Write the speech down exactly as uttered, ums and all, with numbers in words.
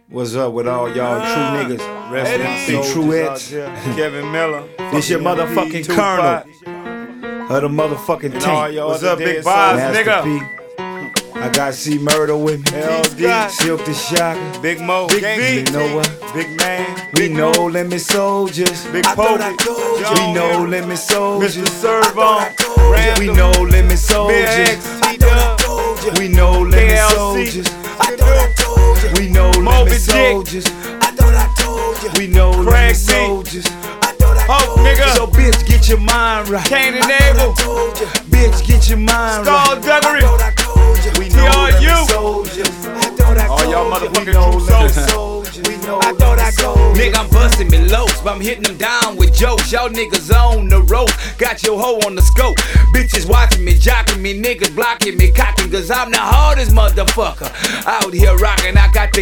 What's up with all y'all true niggas? Rest in peace, Truettes. Kevin Miller. This your motherfucking Colonel of the motherfucking tank. What's up, Big Boss, nigga? P. I got C Murder with me. L D. Silk the Shocker. Big Mo. Big V. You know what? Big Man. We Big know limit soldiers. Big Povey. We know limit soldiers. Mister Servon. We know limit soldiers. We know limit soldiers. We know limit soldiers. We know limit soldiers. Hope, nigga. So bitch, get your mind right. Cain and Abel. Bitch, get your mind right. Skullduggery. We know T R U. limit soldiers. All y'all motherfucking true soldiers. We know limit soldiers. Nigga, I'm busting me lows, but I'm hitting them down with jokes. Y'all niggas on the road, got your hoe on the scope. Bitches watching me, jocking me, niggas blocking me, cocking, cause I'm the hardest motherfucker out here rocking. I got the